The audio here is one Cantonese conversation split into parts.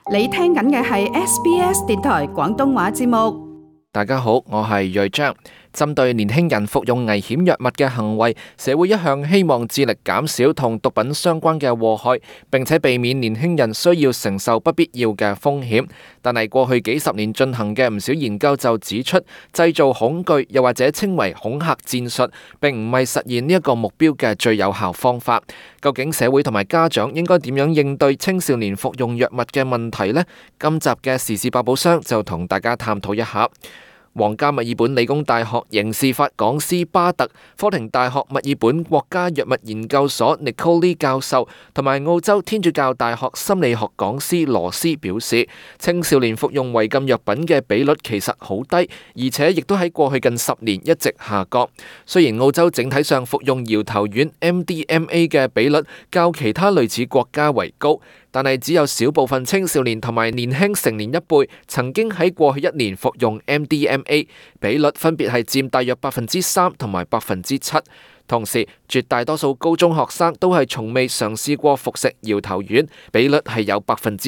你聽緊嘅係 SBS 電台廣東話節目。 大家好，我係睿章。針對年輕人服用危險藥物嘅行為，社會一向希望致力減少同毒品相關嘅禍害，並且避免年輕人需要承受不必要嘅風險。但係過去幾十年進行嘅唔少研究就指出，製造恐懼又或者稱為恐嚇戰術，並唔係實現呢一個目標嘅最有效方法。究竟社會同埋家長應該點樣應對青少年服用藥物嘅問題呢？今集嘅時事百寶箱就同大家探討一下。皇家墨爾本理工大學刑事法講師巴特、科廷大學墨爾本國家藥物研究所 Nicole 教授同埋澳洲天主教大學心理學講師羅斯表示，青少年服用違禁藥品嘅比率其實好低，而且亦都喺過去近10年一直下降。雖然澳洲整體上服用搖頭丸 MDMA 嘅比率較其他類似國家為高，但係只有少部分青少年同埋年輕成年一輩曾經喺過去1年服用 MDMA， 比率分別係佔大約3%同埋7%。同時，絕大多數高中學生都係從未嘗試過服食搖頭丸，比率係有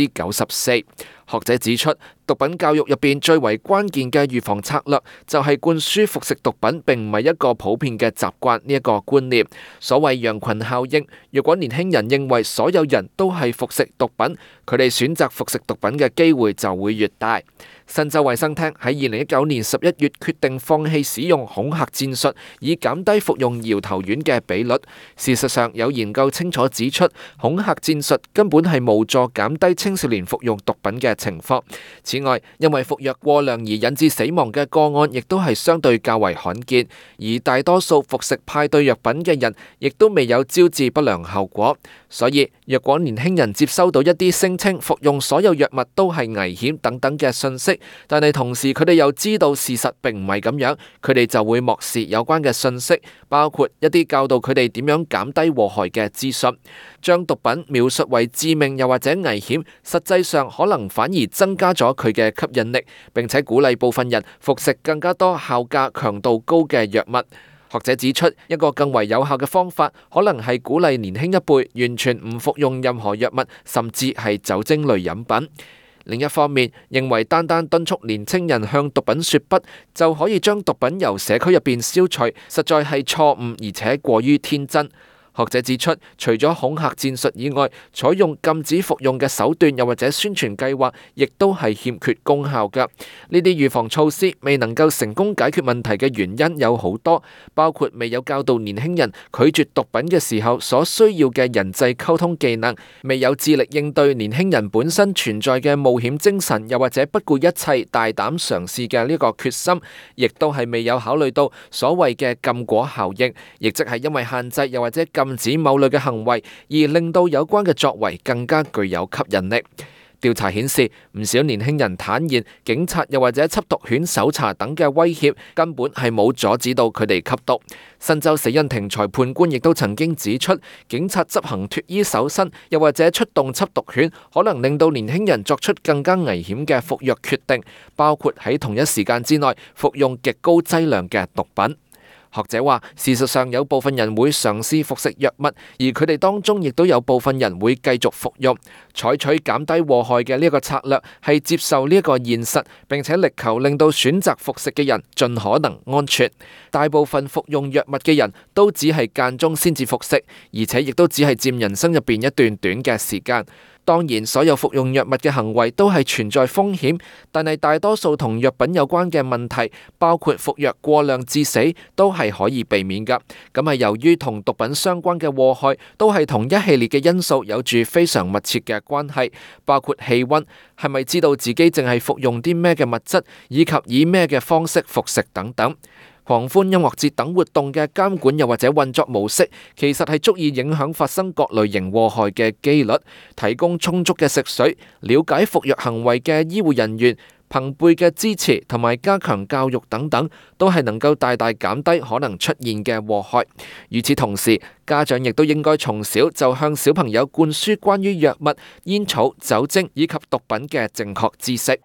94%。學者指出，毒品教育入邊最為關鍵嘅預防策略就係灌輸服食毒品並唔係一個普遍嘅習慣呢一個觀念。所謂羊群效應，若果年輕人認為所有人都係服食毒品，佢哋選擇服食毒品嘅機會就會越大。新州衛生廳喺2019年11月決定放棄使用恐嚇戰術，以減低服用搖頭丸嘅比率。事實上，有研究清楚指出，恐嚇戰術根本係無助減低青少年服用毒品嘅情況。此外，因為服藥過量而引致死亡嘅個案亦都係相對較為罕見，而大多數服食派對藥品嘅人亦都未有招致不良後果。所以，若果年輕人接收到一啲聲稱服用所有藥物都係危險等等嘅信息，但係同時佢哋又知道事實並唔係咁樣，佢哋就會漠視有關嘅信息，包括一啲教導佢哋點樣減低禍害嘅資訊。將毒品描述為致命又或者危險，實際上可能反而增加咗佢嘅吸引力，並且鼓勵部分人服食更加多效價強度高嘅藥物。學者指出，一個更為有效嘅方法，可能係鼓勵年輕一輩完全唔服用任何藥物，甚至係酒精類飲品。另一方面，認為單單敦促年青人向毒品說不，就可以將毒品由社區入邊消除，實在係錯誤而且過於天真。學者指出，除咗恐嚇戰術以外，採用禁止服用嘅手段又或者宣傳計劃，亦都係欠缺功效㗎。呢啲預防措施未能夠成功解決問題嘅原因有好多，包括未有教導年輕人拒絕毒品嘅時候所需要嘅人際溝通技能，未有致力應對年輕人本身存在嘅冒險精神，又或者不顧一切大膽嘗試嘅呢個決心，亦都係未有考慮到所謂嘅禁果效應，亦即係因為限制又或者禁止某類嘅行為，而令到有關嘅作為更加具有吸引力。調查顯示，唔少年輕人坦言，警察又或者緝毒犬搜查等嘅威脅根本係冇阻止到佢哋吸毒。新州死因庭裁判官亦都曾經指出，警察執行脫衣搜身，又或者出動緝毒犬，可能令到年輕人作出更加危險嘅服藥決定，包括喺同一時間之內服用極高劑量嘅毒品。學者話，事實上有部分人會嘗試服食藥物，而佢哋當中亦都有部分人會繼續服用。採取減低禍害嘅呢一個策略係接受呢一個現實，並且力求令到選擇服食嘅人盡可能安全。大部分服用藥物嘅人都只係間中先至服食，而且亦都只係佔人生入邊一段短嘅時間。當然，所有服用藥物嘅行為都係存在風險，但係大多數同藥品有關嘅問題，包括服藥過量致死，都係可以避免㗎。咁係由於同毒品相關嘅禍害，都係同一系列嘅因素有住非常密切嘅關係，包括氣溫，係咪知道自己淨係服用啲咩嘅物質，以及以咩嘅方式服食等等。狂歡音樂節等活動嘅監管又或者運作模式，其實係足以影響發生各類型禍害嘅機率。提供充足嘅食水，了解服藥行為嘅醫護人員，朋輩嘅支持同埋加強教育等等，都係能夠大大減低可能出現嘅禍害。與此同時，家長亦都應該從小就向小朋友灌輸關於藥物、煙草、酒精以及毒品嘅正確知識。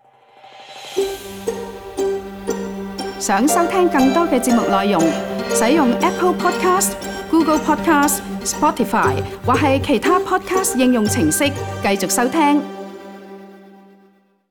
想收聽更多嘅節目內容，使用 Apple Podcast、Google Podcast、Spotify 或係其他 Podcast 應用程式繼續收聽。